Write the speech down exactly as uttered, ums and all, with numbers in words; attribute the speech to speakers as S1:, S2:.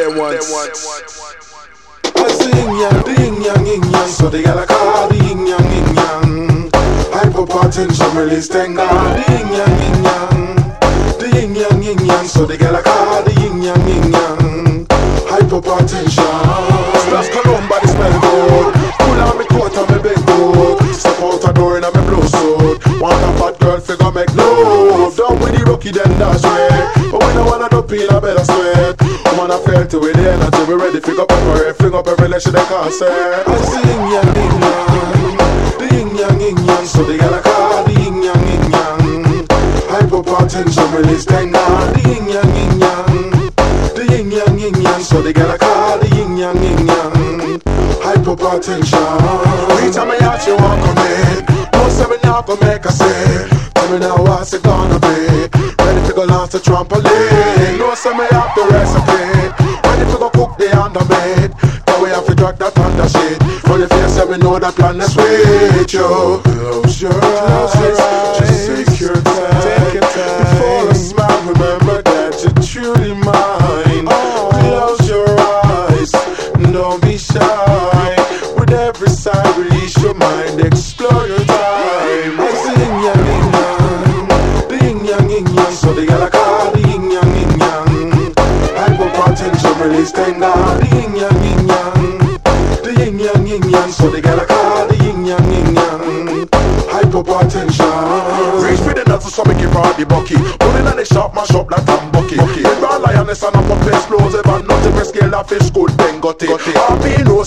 S1: them ones.
S2: I say yin yang, the yin yang, yin yang. So they gotta call the yin yang, yin yang. Hypertension release tenga, the yin yang, yin yang. The yin yang, yin yang. So they gotta call the yin yang, yin yang. Hypertension. Splash Columba, the smell good. Pull on me coat and me big boot. Step out a door in a me blue suit. Want a fat girl figure make love. Down with the rookie then that's right. But when I wanna do peel I better sweat. Wanna feel to with the energy. We ready figure up every fling up every lecture they can't say. I see yin yang yin yang. The yin yang yin yang. So they gotta call the yin yang yin yang. Hypertension release tenga. The yin yang yin yang. The yin yang yin yang. So they gotta call the yin yang yin yang. Hypertension. Every time I ask you want come in. No say me not gonna make a say. Tell me now what's it gonna be. Ready to go launch the trampoline. No say me have the recipe. Ready to go cook the underbed. Now we have to drag that under shit. From the face that we know that plan is with you. Close your eyes, just take your time. Take your time. Before I smile, remember that you're truly mine. Close your eyes, don't be shy. With every sigh, release your mind, explore your time. I say yin yang yin yang, the yin yang yin yang. So they gotta call the yin yang yin yang. Hypertension release tenga, the yin yang yin yang. The yin yang yin yang. So they gotta call the yin yang yin yang. Hypertension. Reach for the nuts so me give her the bucky. Pulling on the shop, mash up like a bucky. Give her lioness and up a place explosive and nothing for scale of fish good then got it.